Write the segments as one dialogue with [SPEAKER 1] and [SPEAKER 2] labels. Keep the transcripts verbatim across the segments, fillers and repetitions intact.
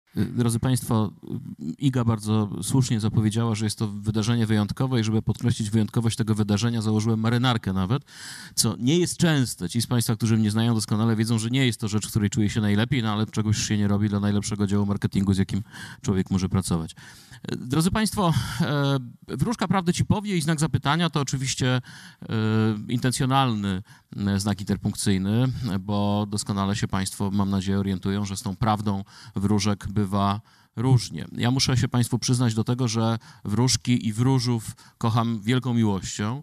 [SPEAKER 1] Drodzy Państwo, Iga bardzo słusznie zapowiedziała, że jest to wydarzenie wyjątkowe i żeby podkreślić wyjątkowość tego wydarzenia, założyłem marynarkę nawet, co nie jest częste. Ci z Państwa, którzy mnie znają doskonale, wiedzą, że nie jest to rzecz, w której czuję się najlepiej, no ale czegoś się nie robi dla najlepszego działu marketingu, z jakim człowiek może pracować. Drodzy Państwo, wróżka prawdy ci powie i znak zapytania to oczywiście intencjonalny znak interpunkcyjny, bo doskonale się Państwo, mam nadzieję, orientują, że z tą prawdą wróżek bywa różnie. Ja muszę się Państwu przyznać do tego, że wróżki i wróżów kocham wielką miłością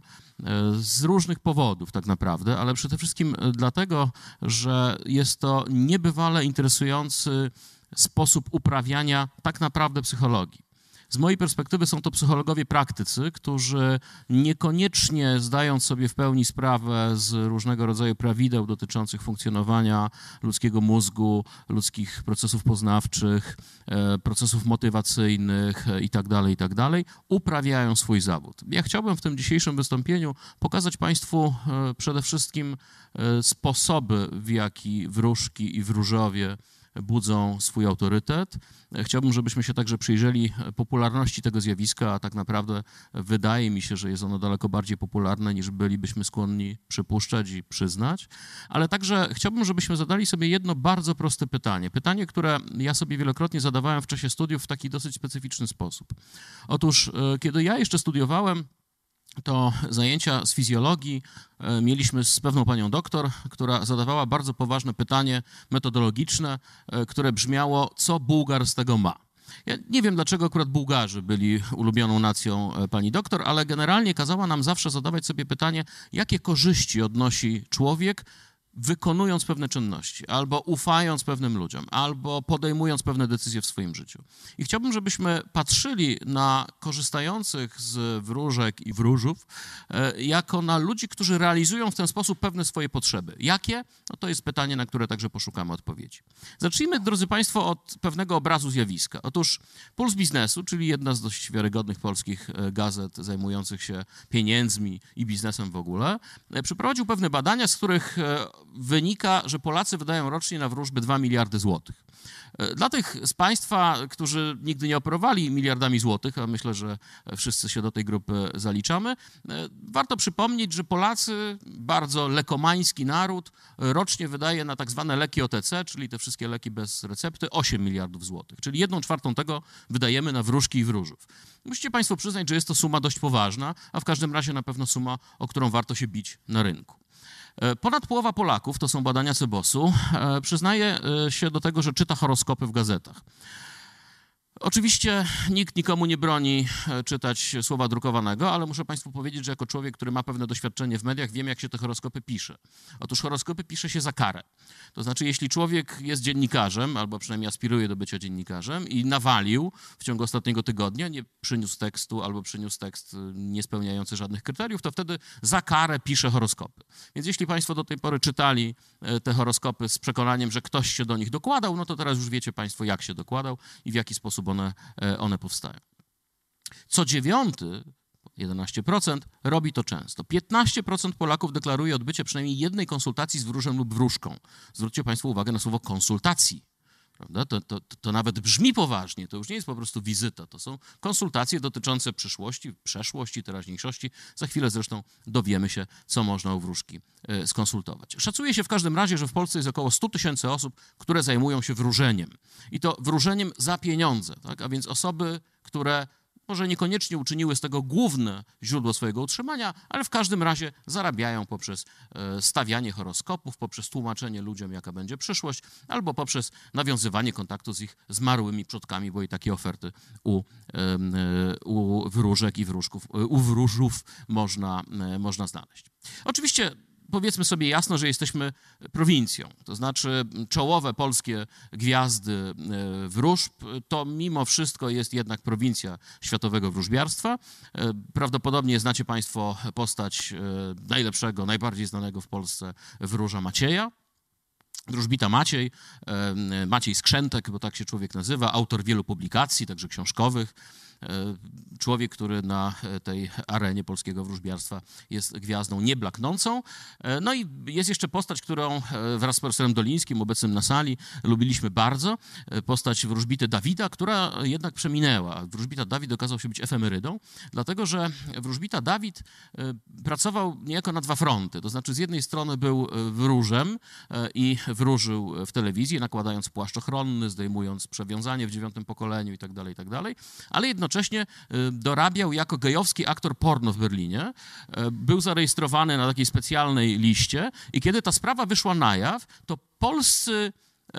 [SPEAKER 1] z różnych powodów tak naprawdę, ale przede wszystkim dlatego, że jest to niebywale interesujący sposób uprawiania tak naprawdę psychologii. Z mojej perspektywy są to psychologowie praktycy, którzy niekoniecznie zdając sobie w pełni sprawę z różnego rodzaju prawideł dotyczących funkcjonowania ludzkiego mózgu, ludzkich procesów poznawczych, procesów motywacyjnych itd., itd., uprawiają swój zawód. Ja chciałbym w tym dzisiejszym wystąpieniu pokazać Państwu przede wszystkim sposoby, w jaki wróżki i wróżowie budzą swój autorytet. Chciałbym, żebyśmy się także przyjrzeli popularności tego zjawiska, a tak naprawdę wydaje mi się, że jest ono daleko bardziej popularne, niż bylibyśmy skłonni przypuszczać i przyznać. Ale także chciałbym, żebyśmy zadali sobie jedno bardzo proste pytanie. Pytanie, które ja sobie wielokrotnie zadawałem w czasie studiów w taki dosyć specyficzny sposób. Otóż, kiedy ja jeszcze studiowałem, to zajęcia z fizjologii mieliśmy z pewną panią doktor, która zadawała bardzo poważne pytanie metodologiczne, które brzmiało, co Bułgar z tego ma. Ja nie wiem, dlaczego akurat Bułgarzy byli ulubioną nacją pani doktor, ale generalnie kazała nam zawsze zadawać sobie pytanie, jakie korzyści odnosi człowiek, wykonując pewne czynności, albo ufając pewnym ludziom, albo podejmując pewne decyzje w swoim życiu. I chciałbym, żebyśmy patrzyli na korzystających z wróżek i wróżów jako na ludzi, którzy realizują w ten sposób pewne swoje potrzeby. Jakie? No to jest pytanie, na które także poszukamy odpowiedzi. Zacznijmy, drodzy Państwo, od pewnego obrazu zjawiska. Otóż Puls Biznesu, czyli jedna z dość wiarygodnych polskich gazet zajmujących się pieniędzmi i biznesem w ogóle, przeprowadził pewne badania, z których wynika, że Polacy wydają rocznie na wróżby dwa miliardy złotych. Dla tych z Państwa, którzy nigdy nie operowali miliardami złotych, a myślę, że wszyscy się do tej grupy zaliczamy, warto przypomnieć, że Polacy, bardzo lekomański naród, rocznie wydaje na tak zwane leki O T C, czyli te wszystkie leki bez recepty, osiem miliardów złotych, czyli jedną czwartą tego wydajemy na wróżki i wróżów. Musicie Państwo przyznać, że jest to suma dość poważna, a w każdym razie na pewno suma, o którą warto się bić na rynku. Ponad połowa Polaków, to są badania Cebosu, przyznaje się do tego, że czyta horoskopy w gazetach. Oczywiście nikt nikomu nie broni czytać słowa drukowanego, ale muszę Państwu powiedzieć, że jako człowiek, który ma pewne doświadczenie w mediach, wiem, jak się te horoskopy pisze. Otóż horoskopy pisze się za karę. To znaczy, jeśli człowiek jest dziennikarzem, albo przynajmniej aspiruje do bycia dziennikarzem i nawalił w ciągu ostatniego tygodnia, nie przyniósł tekstu albo przyniósł tekst niespełniający żadnych kryteriów, to wtedy za karę pisze horoskopy. Więc jeśli Państwo do tej pory czytali te horoskopy z przekonaniem, że ktoś się do nich dokładał, no to teraz już wiecie Państwo, jak się dokładał i w jaki sposób One, one powstają. Co dziewiąty, jedenaście procent, robi to często. piętnaście procent Polaków deklaruje odbycie przynajmniej jednej konsultacji z wróżem lub wróżką. Zwróćcie Państwo uwagę na słowo konsultacji. Prawda? To, to, to nawet brzmi poważnie, to już nie jest po prostu wizyta, to są konsultacje dotyczące przyszłości, przeszłości, teraźniejszości. Za chwilę zresztą dowiemy się, co można u wróżki skonsultować. Szacuje się w każdym razie, że w Polsce jest około sto tysięcy osób, które zajmują się wróżeniem. I to wróżeniem za pieniądze, tak? A więc osoby, które może niekoniecznie uczyniły z tego główne źródło swojego utrzymania, ale w każdym razie zarabiają poprzez stawianie horoskopów, poprzez tłumaczenie ludziom, jaka będzie przyszłość, albo poprzez nawiązywanie kontaktu z ich zmarłymi przodkami, bo i takie oferty u, u wróżek i wróżków, u wróżów można, można znaleźć. Oczywiście powiedzmy sobie jasno, że jesteśmy prowincją, to znaczy czołowe polskie gwiazdy wróżb to mimo wszystko jest jednak prowincja światowego wróżbiarstwa. Prawdopodobnie znacie Państwo postać najlepszego, najbardziej znanego w Polsce wróża Macieja. Wróżbita Maciej, Maciej Skrzętek, bo tak się człowiek nazywa, autor wielu publikacji, także książkowych. Człowiek, który na tej arenie polskiego wróżbiarstwa jest gwiazdą nieblaknącą. No i jest jeszcze postać, którą wraz z profesorem Dolińskim, obecnym na sali, lubiliśmy bardzo. Postać wróżbity Dawida, która jednak przeminęła. Wróżbita Dawid okazał się być efemerydą, dlatego że wróżbita Dawid pracował niejako na dwa fronty. To znaczy z jednej strony był wróżem i wróżył w telewizji, nakładając płaszcz ochronny, zdejmując przewiązanie w dziewiątym pokoleniu i tak dalej, i tak dalej, ale jednocześnie dorabiał jako gejowski aktor porno w Berlinie. Był zarejestrowany na takiej specjalnej liście i kiedy ta sprawa wyszła na jaw, to polscy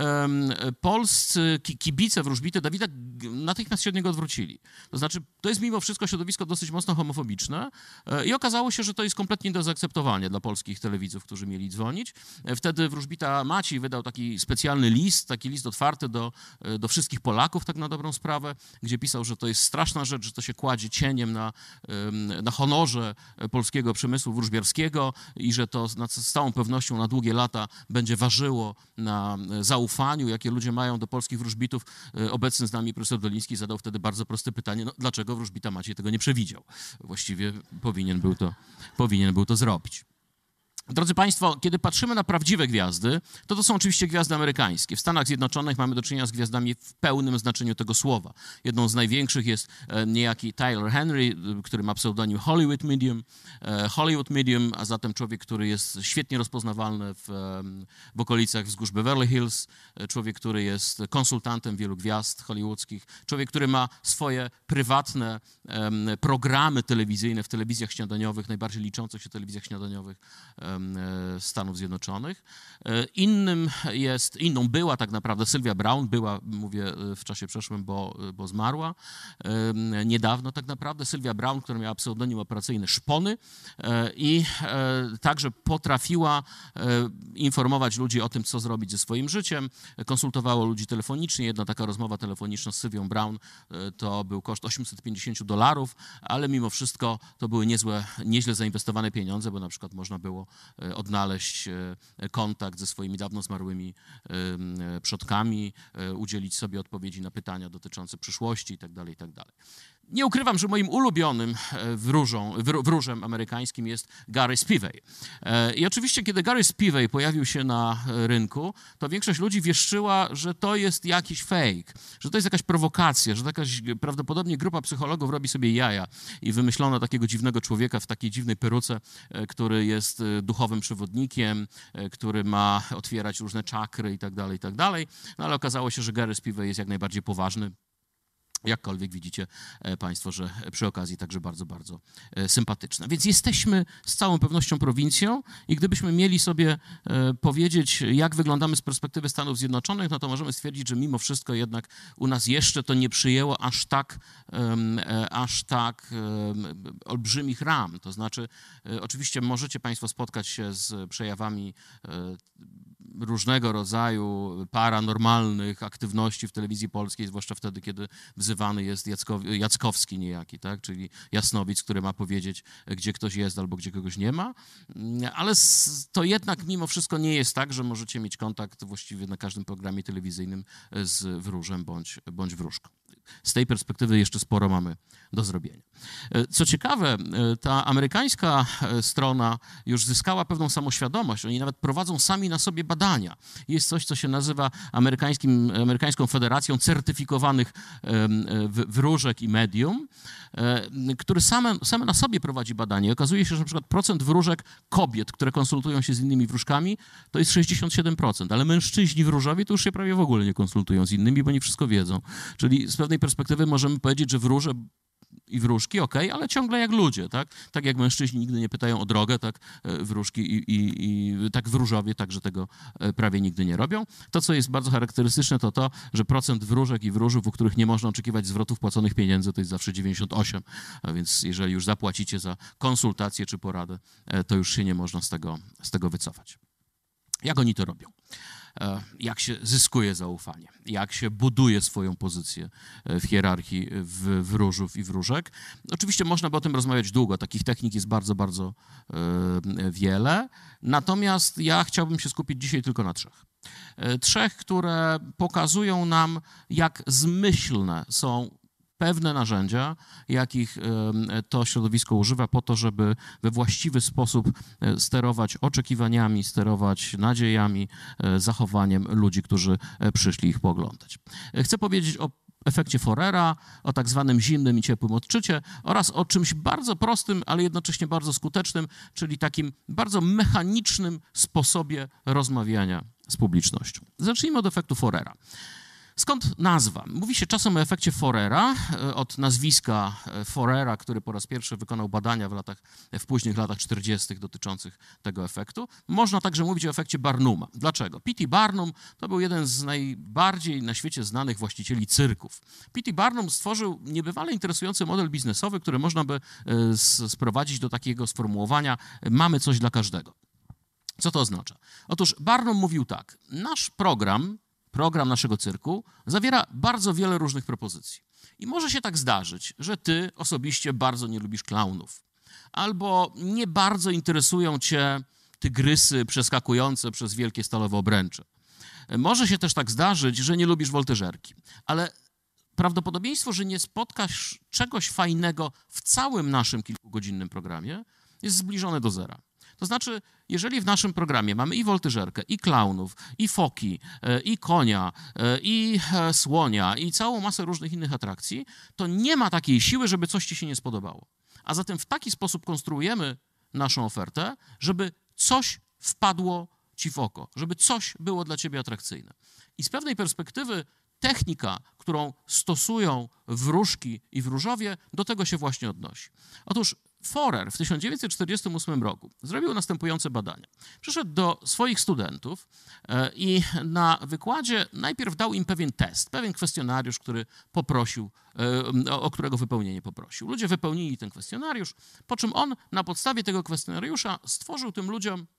[SPEAKER 1] polscy kibice wróżbity Dawida natychmiast się od niego odwrócili. To znaczy, to jest mimo wszystko środowisko dosyć mocno homofobiczne i okazało się, że to jest kompletnie do zaakceptowania dla polskich telewidzów, którzy mieli dzwonić. Wtedy wróżbita Maciej wydał taki specjalny list, taki list otwarty do, do wszystkich Polaków, tak na dobrą sprawę, gdzie pisał, że to jest straszna rzecz, że to się kładzie cieniem na, na honorze polskiego przemysłu wróżbiarskiego i że to z całą pewnością na długie lata będzie ważyło na zaufaniu, jakie ludzie mają do polskich wróżbitów. Obecny z nami profesor Doliński zadał wtedy bardzo proste pytanie, no, dlaczego wróżbita Maciej tego nie przewidział? Właściwie powinien był to, powinien był to zrobić. Drodzy Państwo, kiedy patrzymy na prawdziwe gwiazdy, to to są oczywiście gwiazdy amerykańskie. W Stanach Zjednoczonych mamy do czynienia z gwiazdami w pełnym znaczeniu tego słowa. Jedną z największych jest niejaki Tyler Henry, który ma pseudonim Hollywood Medium. Hollywood Medium, a zatem człowiek, który jest świetnie rozpoznawalny w, w okolicach wzgórz Beverly Hills, człowiek, który jest konsultantem wielu gwiazd hollywoodzkich, człowiek, który ma swoje prywatne programy telewizyjne w telewizjach śniadaniowych, najbardziej liczących się telewizjach śniadaniowych Stanów Zjednoczonych. Innym jest, inną była tak naprawdę Sylwia Browne, była, mówię w czasie przeszłym, bo, bo zmarła niedawno tak naprawdę. Sylwia Browne, która miała pseudonim operacyjny Szpony i także potrafiła informować ludzi o tym, co zrobić ze swoim życiem. Konsultowała ludzi telefonicznie. Jedna taka rozmowa telefoniczna z Sylwią Browne to był koszt osiemset pięćdziesiąt dolarów, ale mimo wszystko to były niezłe, nieźle zainwestowane pieniądze, bo na przykład można było odnaleźć kontakt ze swoimi dawno zmarłymi przodkami, udzielić sobie odpowiedzi na pytania dotyczące przyszłości itd., itd. Nie ukrywam, że moim ulubionym wróżą, wróżem amerykańskim jest Gary Spivey. I oczywiście, kiedy Gary Spivey pojawił się na rynku, to większość ludzi wieszczyła, że to jest jakiś fake, że to jest jakaś prowokacja, że jakaś prawdopodobnie grupa psychologów robi sobie jaja i wymyślono takiego dziwnego człowieka w takiej dziwnej peruce, który jest duchowym przewodnikiem, który ma otwierać różne czakry itd., itd. No ale okazało się, że Gary Spivey jest jak najbardziej poważny. Jakkolwiek widzicie Państwo, że przy okazji także bardzo, bardzo sympatyczna. Więc jesteśmy z całą pewnością prowincją i gdybyśmy mieli sobie powiedzieć, jak wyglądamy z perspektywy Stanów Zjednoczonych, no to możemy stwierdzić, że mimo wszystko jednak u nas jeszcze to nie przyjęło aż tak, aż tak olbrzymich ram. To znaczy, oczywiście możecie Państwo spotkać się z przejawami różnego rodzaju paranormalnych aktywności w telewizji polskiej, zwłaszcza wtedy, kiedy wzywany jest Jackow, Jackowski niejaki, tak? Czyli jasnowic, który ma powiedzieć, gdzie ktoś jest albo gdzie kogoś nie ma, ale to jednak mimo wszystko nie jest tak, że możecie mieć kontakt właściwie na każdym programie telewizyjnym z wróżem bądź, bądź wróżką. Z tej perspektywy jeszcze sporo mamy do zrobienia. Co ciekawe, ta amerykańska strona już zyskała pewną samoświadomość. Oni nawet prowadzą sami na sobie badania. Jest coś, co się nazywa amerykańskim, amerykańską Federacją Certyfikowanych Wróżek i Medium, który same, same na sobie prowadzi badanie. Okazuje się, że na przykład procent wróżek kobiet, które konsultują się z innymi wróżkami, to jest sześćdziesiąt siedem procent, ale mężczyźni wróżowie to już się prawie w ogóle nie konsultują z innymi, bo nie wszystko wiedzą. Czyli z pewnej perspektywy możemy powiedzieć, że wróże i wróżki, okej, okay, ale ciągle jak ludzie, tak? Tak jak mężczyźni nigdy nie pytają o drogę, tak wróżki i, i, i tak wróżowie także tego prawie nigdy nie robią. To, co jest bardzo charakterystyczne, to to, że procent wróżek i wróżów, u których nie można oczekiwać zwrotów płaconych pieniędzy, to jest zawsze dziewięćdziesiąt osiem, a więc jeżeli już zapłacicie za konsultację czy poradę, to już się nie można z tego, z tego wycofać. Jak oni to robią? Jak się zyskuje zaufanie, jak się buduje swoją pozycję w hierarchii wróżów i wróżek. Oczywiście można by o tym rozmawiać długo, takich technik jest bardzo, bardzo wiele, natomiast ja chciałbym się skupić dzisiaj tylko na trzech. Trzech, które pokazują nam, jak zmyślne są pewne narzędzia, jakich to środowisko używa po to, żeby we właściwy sposób sterować oczekiwaniami, sterować nadziejami, zachowaniem ludzi, którzy przyszli ich pooglądać. Chcę powiedzieć o efekcie Forera, o tak zwanym zimnym i ciepłym odczycie oraz o czymś bardzo prostym, ale jednocześnie bardzo skutecznym, czyli takim bardzo mechanicznym sposobie rozmawiania z publicznością. Zacznijmy od efektu Forera. Skąd nazwa? Mówi się czasem o efekcie Forera, od nazwiska Forera, który po raz pierwszy wykonał badania w, latach, w późnych latach czterdziestych dotyczących tego efektu. Można także mówić o efekcie Barnuma. Dlaczego? P T Barnum to był jeden z najbardziej na świecie znanych właścicieli cyrków. P T Barnum stworzył niebywale interesujący model biznesowy, który można by sprowadzić do takiego sformułowania: mamy coś dla każdego. Co to oznacza? Otóż Barnum mówił tak: nasz program, program naszego cyrku zawiera bardzo wiele różnych propozycji. I może się tak zdarzyć, że ty osobiście bardzo nie lubisz klaunów, albo nie bardzo interesują cię tygrysy przeskakujące przez wielkie stalowe obręcze. Może się też tak zdarzyć, że nie lubisz woltyżerki, ale prawdopodobieństwo, że nie spotkasz czegoś fajnego w całym naszym kilkugodzinnym programie, jest zbliżone do zera. To znaczy, jeżeli w naszym programie mamy i woltyżerkę, i klaunów, i foki, i konia, i słonia, i całą masę różnych innych atrakcji, to nie ma takiej siły, żeby coś ci się nie spodobało. A zatem w taki sposób konstruujemy naszą ofertę, żeby coś wpadło ci w oko, żeby coś było dla ciebie atrakcyjne. I z pewnej perspektywy technika, którą stosują wróżki i wróżowie, do tego się właśnie odnosi. Otóż Forer w tysiąc dziewięćset czterdziestym ósmym roku zrobił następujące badania. Przyszedł do swoich studentów i na wykładzie najpierw dał im pewien test, pewien kwestionariusz, który poprosił, o którego wypełnienie poprosił. Ludzie wypełnili ten kwestionariusz, po czym on na podstawie tego kwestionariusza stworzył tym ludziom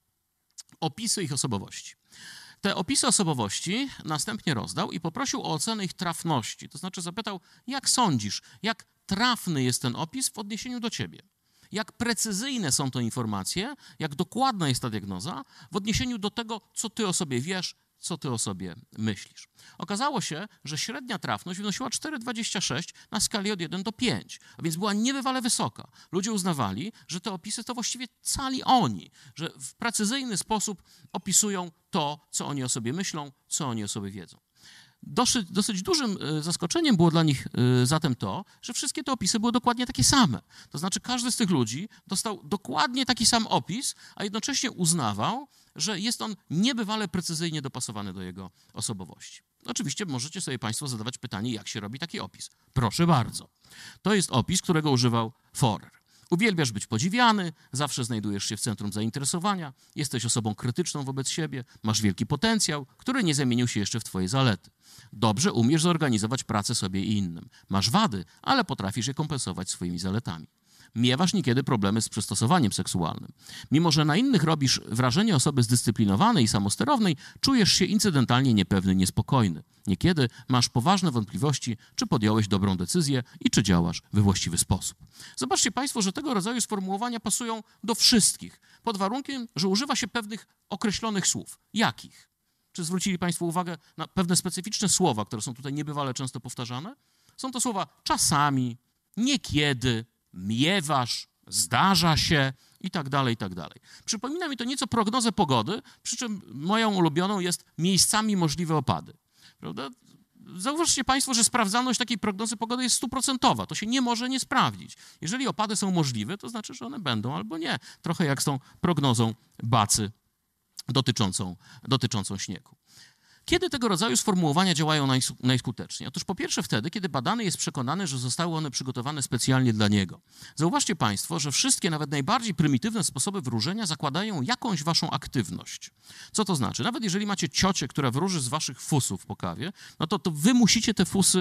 [SPEAKER 1] opisy ich osobowości. Te opisy osobowości następnie rozdał i poprosił o ocenę ich trafności. To znaczy zapytał, jak sądzisz, jak trafny jest ten opis w odniesieniu do ciebie? Jak precyzyjne są to informacje, jak dokładna jest ta diagnoza w odniesieniu do tego, co ty o sobie wiesz, co ty o sobie myślisz. Okazało się, że średnia trafność wynosiła cztery przecinek dwadzieścia sześć na skali od jeden do pięciu, a więc była niebywale wysoka. Ludzie uznawali, że te opisy to właściwie cali oni, że w precyzyjny sposób opisują to, co oni o sobie myślą, co oni o sobie wiedzą. Dosyć, dosyć dużym zaskoczeniem było dla nich zatem to, że wszystkie te opisy były dokładnie takie same. To znaczy każdy z tych ludzi dostał dokładnie taki sam opis, a jednocześnie uznawał, że jest on niebywale precyzyjnie dopasowany do jego osobowości. Oczywiście możecie sobie państwo zadawać pytanie, jak się robi taki opis. Proszę bardzo. To jest opis, którego używał Forer. Uwielbiasz być podziwiany, zawsze znajdujesz się w centrum zainteresowania, jesteś osobą krytyczną wobec siebie, masz wielki potencjał, który nie zamienił się jeszcze w twoje zalety. Dobrze umiesz zorganizować pracę sobie i innym. Masz wady, ale potrafisz je kompensować swoimi zaletami. Miewasz niekiedy problemy z przystosowaniem seksualnym. Mimo że na innych robisz wrażenie osoby zdyscyplinowanej i samosterownej, czujesz się incydentalnie niepewny, niespokojny. Niekiedy masz poważne wątpliwości, czy podjąłeś dobrą decyzję i czy działasz we właściwy sposób. Zobaczcie państwo, że tego rodzaju sformułowania pasują do wszystkich, pod warunkiem, że używa się pewnych określonych słów. Jakich? Czy zwrócili państwo uwagę na pewne specyficzne słowa, które są tutaj niebywale często powtarzane? Są to słowa czasami, niekiedy, miewasz, zdarza się i tak dalej, i tak dalej. Przypomina mi to nieco prognozę pogody, przy czym moją ulubioną jest miejscami możliwe opady. Prawda? Zauważcie państwo, że sprawdzalność takiej prognozy pogody jest stuprocentowa. To się nie może nie sprawdzić. Jeżeli opady są możliwe, to znaczy, że one będą albo nie. Trochę jak z tą prognozą Bacy dotyczącą, dotyczącą śniegu. Kiedy tego rodzaju sformułowania działają najskuteczniej? Otóż po pierwsze wtedy, kiedy badany jest przekonany, że zostały one przygotowane specjalnie dla niego. Zauważcie państwo, że wszystkie, nawet najbardziej prymitywne sposoby wróżenia zakładają jakąś waszą aktywność. Co to znaczy? Nawet jeżeli macie ciocię, która wróży z waszych fusów po kawie, no to, to wy musicie te fusy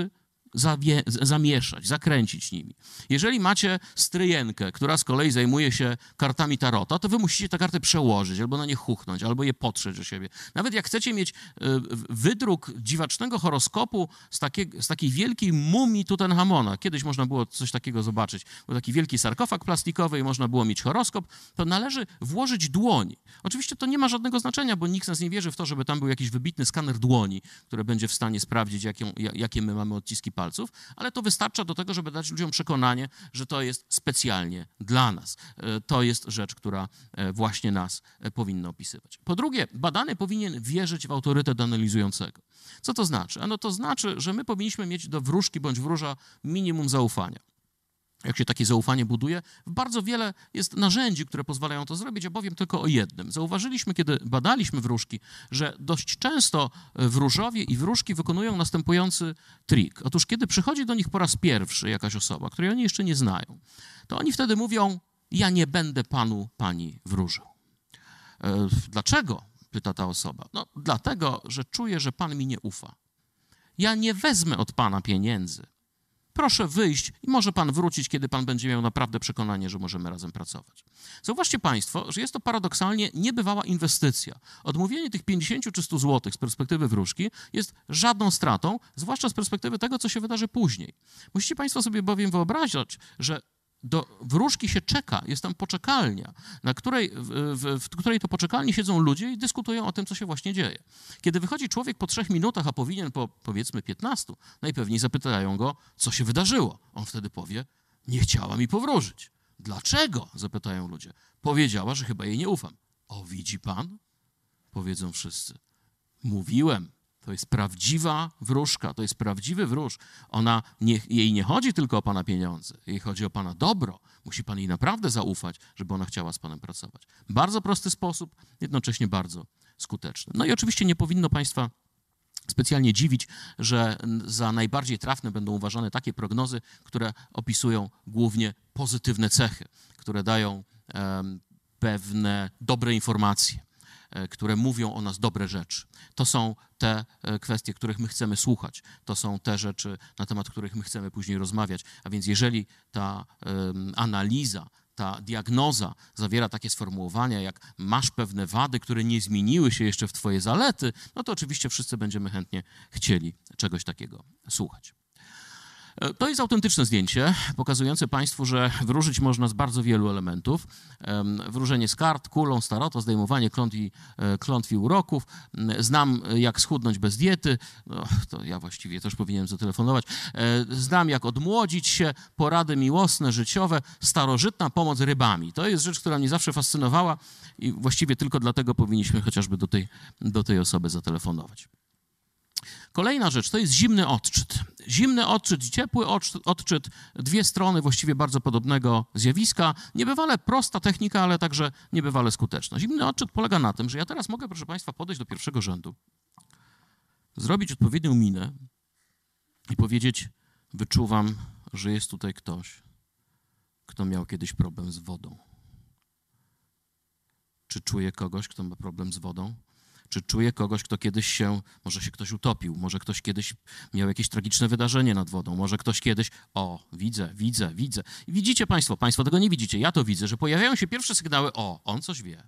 [SPEAKER 1] zawie, zamieszać, zakręcić nimi. Jeżeli macie stryjenkę, która z kolei zajmuje się kartami tarota, to wy musicie te karty przełożyć, albo na nie chuchnąć, albo je potrzeć o siebie. Nawet jak chcecie mieć wydruk dziwacznego horoskopu z, takie, z takiej wielkiej mumii Tutenchamona, kiedyś można było coś takiego zobaczyć, był taki wielki sarkofag plastikowy i można było mieć horoskop, to należy włożyć dłoń. Oczywiście to nie ma żadnego znaczenia, bo nikt z nas nie wierzy w to, żeby tam był jakiś wybitny skaner dłoni, który będzie w stanie sprawdzić, jaką, jakie my mamy odciski palców, ale to wystarcza do tego, żeby dać ludziom przekonanie, że to jest specjalnie dla nas. To jest rzecz, która właśnie nas powinna opisywać. Po drugie, badany powinien wierzyć w autorytet analizującego. Co to znaczy? Ano to znaczy, że my powinniśmy mieć do wróżki bądź wróża minimum zaufania. Jak się takie zaufanie buduje, bardzo wiele jest narzędzi, które pozwalają to zrobić, ja powiem tylko o jednym. Zauważyliśmy, kiedy badaliśmy wróżki, że dość często wróżowie i wróżki wykonują następujący trik. Otóż, kiedy przychodzi do nich po raz pierwszy jakaś osoba, której oni jeszcze nie znają, to oni wtedy mówią, ja nie będę panu, pani wróżył. E, dlaczego? Pyta ta osoba. No, dlatego, że czuję, że pan mi nie ufa. Ja nie wezmę od pana pieniędzy. Proszę wyjść i może pan wrócić, kiedy pan będzie miał naprawdę przekonanie, że możemy razem pracować. Zauważcie państwo, że jest to paradoksalnie niebywała inwestycja. Odmówienie tych pięćdziesiąt czy stu złotych z perspektywy wróżki jest żadną stratą, zwłaszcza z perspektywy tego, co się wydarzy później. Musicie państwo sobie bowiem wyobrazić, że do wróżki się czeka, jest tam poczekalnia, na której, w, w, w której to poczekalni siedzą ludzie i dyskutują o tym, co się właśnie dzieje. Kiedy wychodzi człowiek po trzech minutach, a powinien po, powiedzmy, piętnastu, najpewniej zapytają go, co się wydarzyło. On wtedy powie, nie chciała mi powróżyć. Dlaczego? Zapytają ludzie. Powiedziała, że chyba jej nie ufam. O, widzi pan? Powiedzą wszyscy. Mówiłem. To jest prawdziwa wróżka, to jest prawdziwy wróż. Ona nie, jej nie chodzi tylko o pana pieniądze, jej chodzi o pana dobro. Musi pan jej naprawdę zaufać, żeby ona chciała z panem pracować. Bardzo prosty sposób, jednocześnie bardzo skuteczny. No i oczywiście nie powinno państwa specjalnie dziwić, że za najbardziej trafne będą uważane takie prognozy, które opisują głównie pozytywne cechy, które dają um, pewne dobre informacje, które mówią o nas dobre rzeczy. To są te kwestie, których my chcemy słuchać. To są te rzeczy, na temat których my chcemy później rozmawiać. A więc jeżeli ta um, analiza, ta diagnoza zawiera takie sformułowania, jak masz pewne wady, które nie zmieniły się jeszcze w twoje zalety, no to oczywiście wszyscy będziemy chętnie chcieli czegoś takiego słuchać. To jest autentyczne zdjęcie, pokazujące państwu, że wróżyć można z bardzo wielu elementów. Wróżenie z kart, kulą, z tarota, zdejmowanie klątw i, klątw i uroków. Znam, jak schudnąć bez diety. No, to ja właściwie też powinienem zatelefonować. Znam, jak odmłodzić się, porady miłosne, życiowe, starożytna pomoc rybami. To jest rzecz, która mnie zawsze fascynowała i właściwie tylko dlatego powinniśmy chociażby do tej, do tej osoby zatelefonować. Kolejna rzecz to jest zimny odczyt. Zimny odczyt i ciepły odczyt, dwie strony właściwie bardzo podobnego zjawiska. Niebywale prosta technika, ale także niebywale skuteczna. Zimny odczyt polega na tym, że ja teraz mogę, proszę państwa, podejść do pierwszego rzędu, zrobić odpowiednią minę i powiedzieć, wyczuwam, że jest tutaj ktoś, kto miał kiedyś problem z wodą. Czy czuję kogoś, kto ma problem z wodą? Czy czuję kogoś, kto kiedyś się, może się ktoś utopił, może ktoś kiedyś miał jakieś tragiczne wydarzenie nad wodą, może ktoś kiedyś, o, widzę, widzę, widzę. I widzicie państwo, państwo tego nie widzicie, ja to widzę, że pojawiają się pierwsze sygnały, o, on coś wie.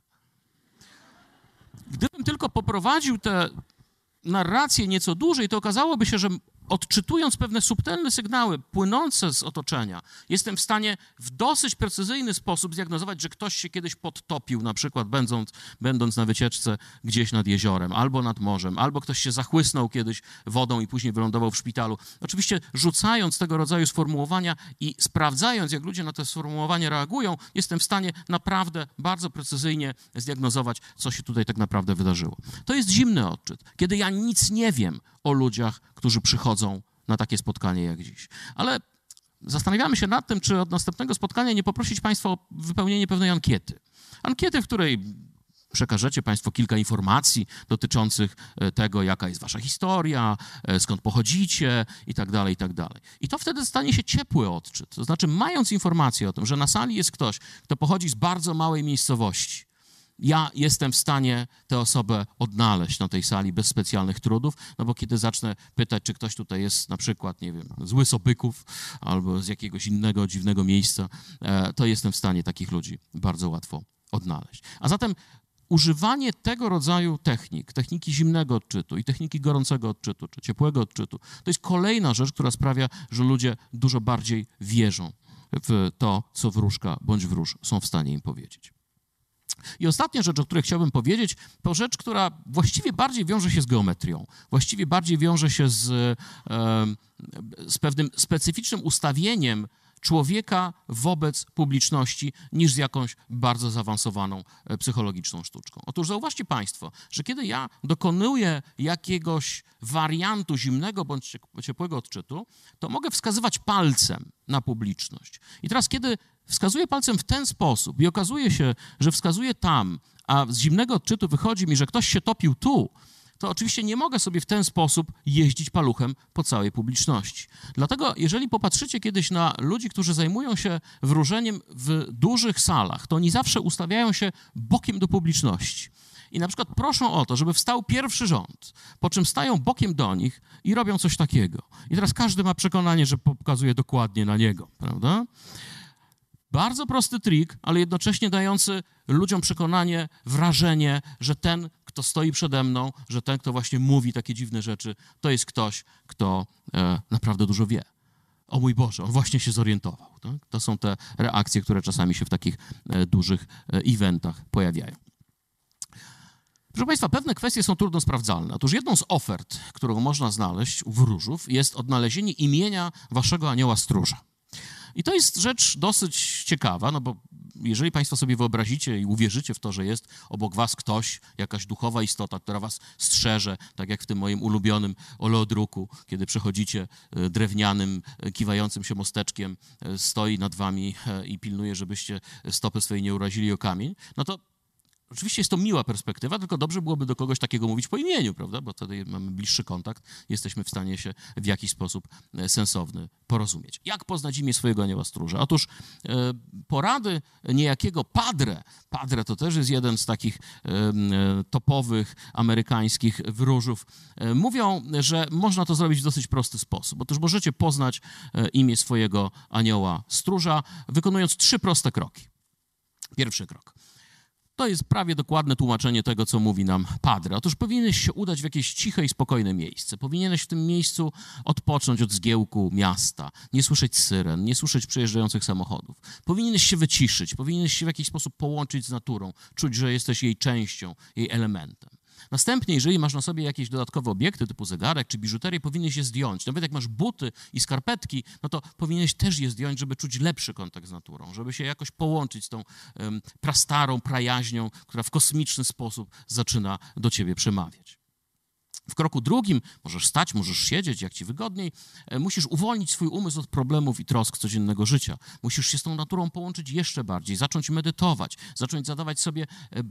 [SPEAKER 1] Gdybym tylko poprowadził tę narrację nieco dłużej, to okazałoby się, że odczytując pewne subtelne sygnały płynące z otoczenia, jestem w stanie w dosyć precyzyjny sposób zdiagnozować, że ktoś się kiedyś podtopił, na przykład będąc, będąc na wycieczce gdzieś nad jeziorem albo nad morzem, albo ktoś się zachłysnął kiedyś wodą i później wylądował w szpitalu. Oczywiście rzucając tego rodzaju sformułowania i sprawdzając, jak ludzie na te sformułowania reagują, jestem w stanie naprawdę bardzo precyzyjnie zdiagnozować, co się tutaj tak naprawdę wydarzyło. To jest zimny odczyt, kiedy ja nic nie wiem o ludziach, którzy przychodzą na takie spotkanie jak dziś. Ale zastanawiamy się nad tym, czy od następnego spotkania nie poprosić państwa o wypełnienie pewnej ankiety. Ankiety, w której przekażecie państwo kilka informacji dotyczących tego, jaka jest wasza historia, skąd pochodzicie i tak dalej, i tak dalej. I to wtedy stanie się ciepły odczyt. To znaczy, mając informację o tym, że na sali jest ktoś, kto pochodzi z bardzo małej miejscowości, ja jestem w stanie tę osobę odnaleźć na tej sali bez specjalnych trudów, no bo kiedy zacznę pytać, czy ktoś tutaj jest na przykład, nie wiem, z Łysobyków albo z jakiegoś innego dziwnego miejsca, to jestem w stanie takich ludzi bardzo łatwo odnaleźć. A zatem używanie tego rodzaju technik, techniki zimnego odczytu i techniki gorącego odczytu, czy ciepłego odczytu, to jest kolejna rzecz, która sprawia, że ludzie dużo bardziej wierzą w to, co wróżka bądź wróż są w stanie im powiedzieć. I ostatnia rzecz, o której chciałbym powiedzieć, to rzecz, która właściwie bardziej wiąże się z geometrią, właściwie bardziej wiąże się z, z pewnym specyficznym ustawieniem człowieka wobec publiczności niż z jakąś bardzo zaawansowaną psychologiczną sztuczką. Otóż zauważcie Państwo, że kiedy ja dokonuję jakiegoś wariantu zimnego bądź ciepłego odczytu, to mogę wskazywać palcem na publiczność. I teraz, kiedy wskazuję palcem w ten sposób i okazuje się, że wskazuję tam, a z zimnego odczytu wychodzi mi, że ktoś się topił tu, to oczywiście nie mogę sobie w ten sposób jeździć paluchem po całej publiczności. Dlatego, jeżeli popatrzycie kiedyś na ludzi, którzy zajmują się wróżeniem w dużych salach, to oni zawsze ustawiają się bokiem do publiczności. I na przykład proszą o to, żeby wstał pierwszy rząd, po czym stają bokiem do nich i robią coś takiego. I teraz każdy ma przekonanie, że pokazuje dokładnie na niego, prawda? Bardzo prosty trik, ale jednocześnie dający ludziom przekonanie, wrażenie, że ten, kto stoi przede mną, że ten, kto właśnie mówi takie dziwne rzeczy, to jest ktoś, kto e, naprawdę dużo wie. O mój Boże, on właśnie się zorientował. Tak? To są te reakcje, które czasami się w takich e, dużych e, eventach pojawiają. Proszę Państwa, pewne kwestie są trudno sprawdzalne. Otóż jedną z ofert, którą można znaleźć u wróżów, jest odnalezienie imienia waszego anioła stróża. I to jest rzecz dosyć ciekawa, no bo jeżeli Państwo sobie wyobrazicie i uwierzycie w to, że jest obok was ktoś, jakaś duchowa istota, która was strzeże, tak jak w tym moim ulubionym oleodruku, kiedy przechodzicie drewnianym, kiwającym się mosteczkiem, stoi nad wami i pilnuje, żebyście stopy swojej nie urazili o kamień, no to oczywiście jest to miła perspektywa, tylko dobrze byłoby do kogoś takiego mówić po imieniu, prawda? Bo wtedy mamy bliższy kontakt, jesteśmy w stanie się w jakiś sposób sensowny porozumieć. Jak poznać imię swojego anioła stróża? Otóż e, porady niejakiego Padre, Padre to też jest jeden z takich e, topowych amerykańskich wróżów, e, mówią, że można to zrobić w dosyć prosty sposób. Otóż możecie poznać e, imię swojego anioła stróża, wykonując trzy proste kroki. Pierwszy krok. To jest prawie dokładne tłumaczenie tego, co mówi nam Padre. Otóż powinieneś się udać w jakieś ciche i spokojne miejsce. Powinieneś w tym miejscu odpocząć od zgiełku miasta, nie słyszeć syren, nie słyszeć przejeżdżających samochodów. Powinieneś się wyciszyć, powinieneś się w jakiś sposób połączyć z naturą, czuć, że jesteś jej częścią, jej elementem. Następnie, jeżeli masz na sobie jakieś dodatkowe obiekty typu zegarek czy biżuterię, powinieneś je zdjąć. Nawet jak masz buty i skarpetki, no to powinieneś też je zdjąć, żeby czuć lepszy kontakt z naturą, żeby się jakoś połączyć z tą um, prastarą, prajaźnią, która w kosmiczny sposób zaczyna do ciebie przemawiać. W kroku drugim możesz stać, możesz siedzieć, jak ci wygodniej. Musisz uwolnić swój umysł od problemów i trosk codziennego życia. Musisz się z tą naturą połączyć jeszcze bardziej, zacząć medytować, zacząć zadawać sobie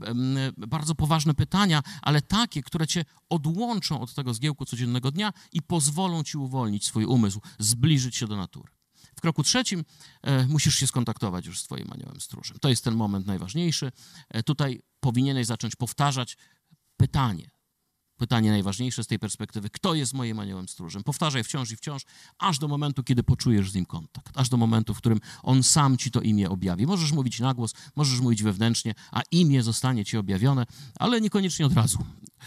[SPEAKER 1] bardzo poważne pytania, ale takie, które cię odłączą od tego zgiełku codziennego dnia i pozwolą ci uwolnić swój umysł, zbliżyć się do natury. W kroku trzecim e, musisz się skontaktować już z twoim aniołem stróżem. To jest ten moment najważniejszy. E, tutaj powinieneś zacząć powtarzać pytanie. Pytanie najważniejsze z tej perspektywy, kto jest moim aniołem stróżem? Powtarzaj wciąż i wciąż, aż do momentu, kiedy poczujesz z nim kontakt, aż do momentu, w którym on sam ci to imię objawi. Możesz mówić na głos, możesz mówić wewnętrznie, a imię zostanie ci objawione, ale niekoniecznie od razu.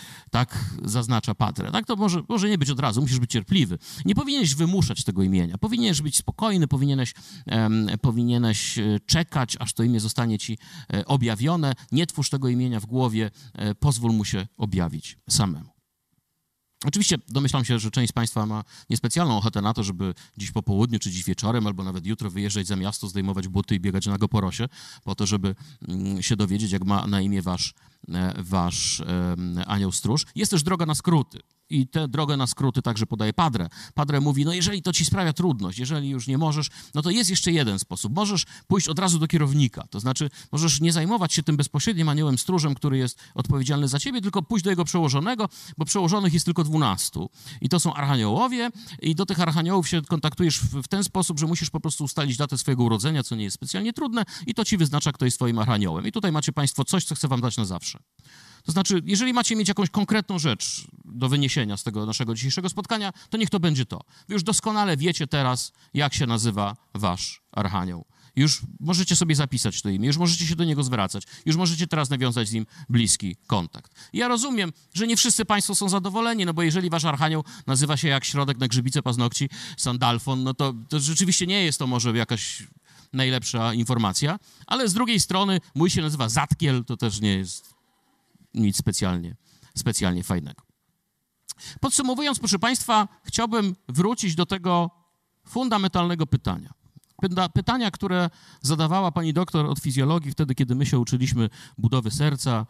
[SPEAKER 1] Tak zaznacza Padre. Tak to może, może nie być od razu, musisz być cierpliwy. Nie powinieneś wymuszać tego imienia. Powinieneś być spokojny, powinieneś, um, powinieneś czekać, aż to imię zostanie ci e, objawione. Nie twórz tego imienia w głowie, e, pozwól mu się objawić samemu. Oczywiście domyślam się, że część z Państwa ma niespecjalną ochotę na to, żeby dziś po południu, czy dziś wieczorem, albo nawet jutro wyjeżdżać za miasto, zdejmować buty i biegać nago po rosie, po to, żeby się dowiedzieć, jak ma na imię wasz, wasz um, anioł stróż. Jest też droga na skróty. I tę drogę na skróty także podaje Padre. Padre mówi, no jeżeli to ci sprawia trudność, jeżeli już nie możesz, no to jest jeszcze jeden sposób. Możesz pójść od razu do kierownika, to znaczy możesz nie zajmować się tym bezpośrednim aniołem stróżem, który jest odpowiedzialny za ciebie, tylko pójść do jego przełożonego, bo przełożonych jest tylko dwunastu. I to są archaniołowie i do tych archaniołów się kontaktujesz w, w ten sposób, że musisz po prostu ustalić datę swojego urodzenia, co nie jest specjalnie trudne i to ci wyznacza, kto jest twoim archaniołem. I tutaj macie państwo coś, co chcę wam dać na zawsze. To znaczy, jeżeli macie mieć jakąś konkretną rzecz do wyniesienia z tego naszego dzisiejszego spotkania, to niech to będzie to. Wy już doskonale wiecie teraz, jak się nazywa wasz archanioł. Już możecie sobie zapisać to imię, już możecie się do niego zwracać, już możecie teraz nawiązać z nim bliski kontakt. I ja rozumiem, że nie wszyscy państwo są zadowoleni, no bo jeżeli wasz archanioł nazywa się jak środek na grzybice paznokci, Sandalfon, no to, to rzeczywiście nie jest to może jakaś najlepsza informacja, ale z drugiej strony mój się nazywa Zatkiel, to też nie jest nic specjalnie, specjalnie fajnego. Podsumowując, proszę państwa, chciałbym wrócić do tego fundamentalnego pytania. Pyta, pytania, które zadawała pani doktor od fizjologii wtedy, kiedy my się uczyliśmy budowy serca,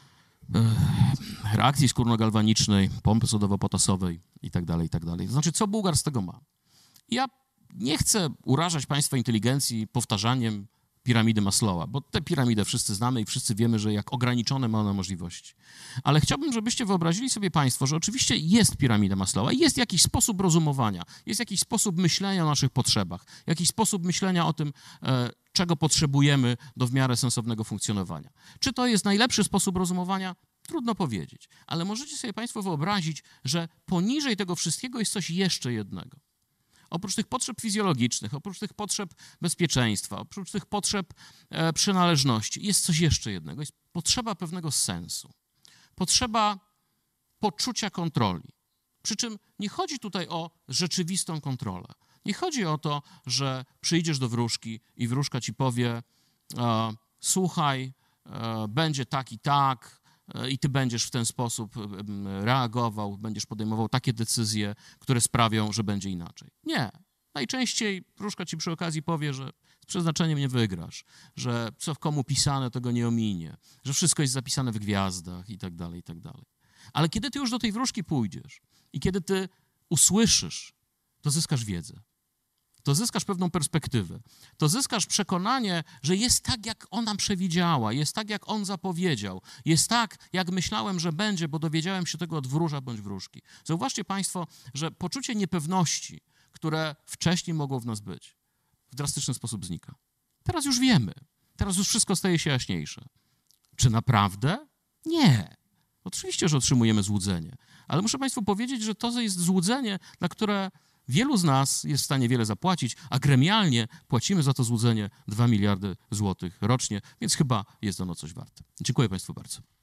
[SPEAKER 1] reakcji skórno-galwanicznej, pompy sodowo-potasowej i tak dalej, i tak dalej. To znaczy, co Bułgar z tego ma? Ja nie chcę urażać państwa inteligencji powtarzaniem piramidy Maslowa, bo tę piramidę wszyscy znamy i wszyscy wiemy, że jak ograniczone ma ona możliwości. Ale chciałbym, żebyście wyobrazili sobie państwo, że oczywiście jest piramida Maslowa i jest jakiś sposób rozumowania, jest jakiś sposób myślenia o naszych potrzebach, jakiś sposób myślenia o tym, e, czego potrzebujemy do w miarę sensownego funkcjonowania. Czy to jest najlepszy sposób rozumowania? Trudno powiedzieć, ale możecie sobie państwo wyobrazić, że poniżej tego wszystkiego jest coś jeszcze jednego. Oprócz tych potrzeb fizjologicznych, oprócz tych potrzeb bezpieczeństwa, oprócz tych potrzeb e, przynależności, jest coś jeszcze jednego. Jest potrzeba pewnego sensu. Potrzeba poczucia kontroli. Przy czym nie chodzi tutaj o rzeczywistą kontrolę. Nie chodzi o to, że przyjdziesz do wróżki i wróżka ci powie e, słuchaj, e, będzie tak i tak, i ty będziesz w ten sposób reagował, będziesz podejmował takie decyzje, które sprawią, że będzie inaczej. Nie. Najczęściej wróżka ci przy okazji powie, że z przeznaczeniem nie wygrasz, że co w komu pisane, tego nie ominie, że wszystko jest zapisane w gwiazdach i tak dalej, i tak dalej. Ale kiedy ty już do tej wróżki pójdziesz i kiedy ty usłyszysz, to zyskasz wiedzę. To zyskasz pewną perspektywę. To zyskasz przekonanie, że jest tak, jak ona przewidziała, jest tak, jak on zapowiedział, jest tak, jak myślałem, że będzie, bo dowiedziałem się tego od wróża bądź wróżki. Zauważcie państwo, że poczucie niepewności, które wcześniej mogło w nas być, w drastyczny sposób znika. Teraz już wiemy. Teraz już wszystko staje się jaśniejsze. Czy naprawdę? Nie. Oczywiście, że otrzymujemy złudzenie. Ale muszę państwu powiedzieć, że to jest złudzenie, na które wielu z nas jest w stanie wiele zapłacić, a gremialnie płacimy za to złudzenie dwa miliardy złotych rocznie, więc chyba jest ono coś warte. Dziękuję państwu bardzo.